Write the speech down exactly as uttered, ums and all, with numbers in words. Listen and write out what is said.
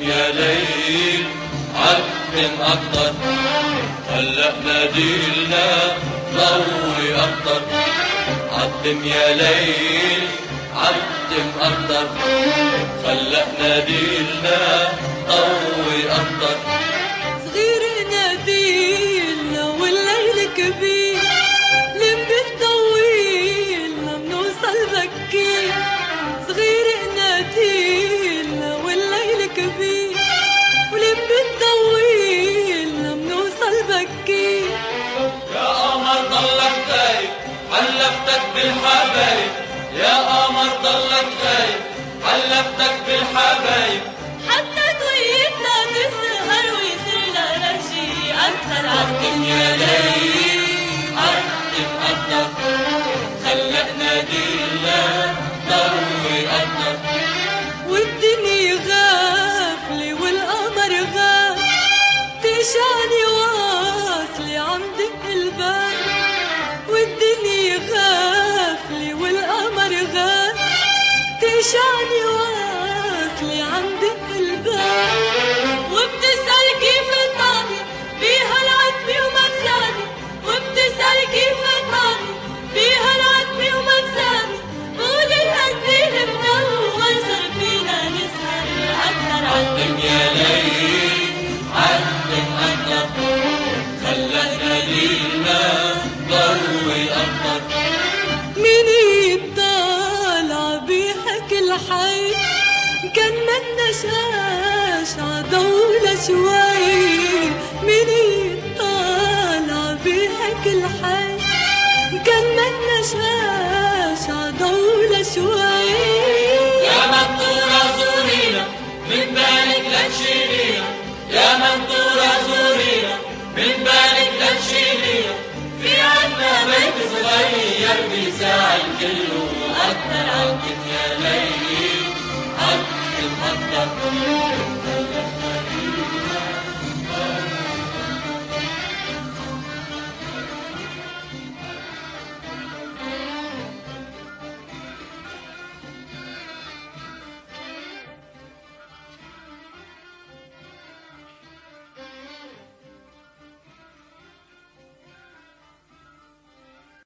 يا ليل عدم أكتر، هلأ ناديلنا ضوي أكتر. عدم يا ليل عدم أكتر، هلأ ناديلنا ضوي أكتر. صغير ناديلنا والليل كبير، لم بتطويلنا منوصل بكير. صغير ناديلنا والليل كبير، ولم بتطويلنا منوصل بكير. يا قمر ضلك غايب حلفتك بالحبايب، يا قمر ضلك غايب حلفتك بالحبايب. حتى تويتنا تسهر ويصيرنا نرجي أكتر. عدم يا ليل عدم أكتر، خلق ناديلنا ضوي أكتر. والدنيا غافلة والقمر غاب، تشعني واصلة عم دق الباب. والدنيا غافلة والقمر غاب، تشعني واصلة عم دق الباب. وبتسأل كيف طعمي بيها العتمة ومغزاني، وبتسأل كيف طعمي بيها العتمة ومغزاني. قول القديل منور صار فينا نسهر أكتر. عدم يا ليل عدم أكتر، خلق ناديلنا ضوي أكتر. مين يطالع بيحكي الحي، كان منا شاش عضولة شوي. مين يطالع بيحكي الحي، كان منا شاش عضولة شوي. يا منطورة زورينا من بالك لا تشيلينا، يا منطورة زورينا من بالك لا تشيلينا. في عنا بيت صغير بيساعد كله أكتر. عدم يا ليل عدم أكتر،